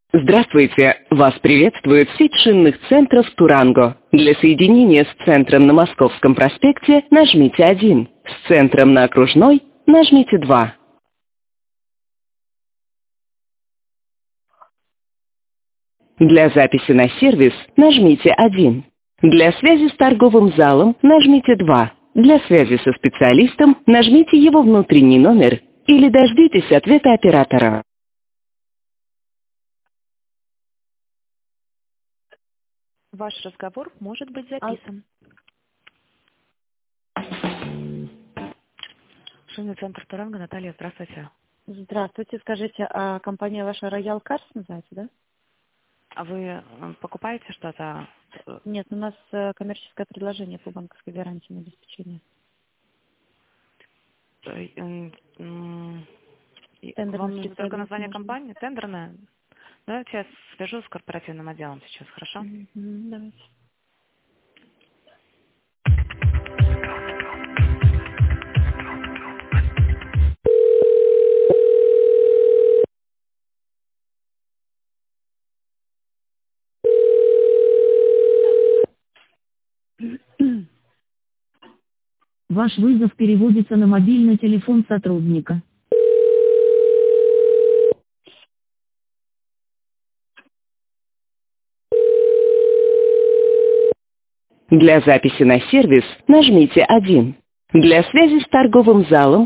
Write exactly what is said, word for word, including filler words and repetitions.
Здравствуйте! Вас приветствует сеть шинных центров «Туранго». Для соединения с центром на Московском проспекте нажмите один. С центром на Окружной нажмите два. Для записи на сервис нажмите один. Для связи с торговым залом нажмите два. Для связи со специалистом нажмите его внутренний номер или дождитесь ответа оператора. Ваш разговор может быть Ал- записан. Шинный центр Туранго, Наталья, здравствуйте. Здравствуйте, скажите, а компания ваша Royal Cars называется, да? А вы э, покупаете что-то? Нет, у нас э, коммерческое предложение по банковской гарантии на обеспечение. Э, м, м, и Тендерный Вам нужно только специалист, название может быть? компании, тендерное? Ну, я сейчас свяжу с корпоративным отделом сейчас, хорошо? Мгм, давайте. Ваш вызов переводится на мобильный телефон сотрудника. Для записи на сервис нажмите один. Для связи с торговым залом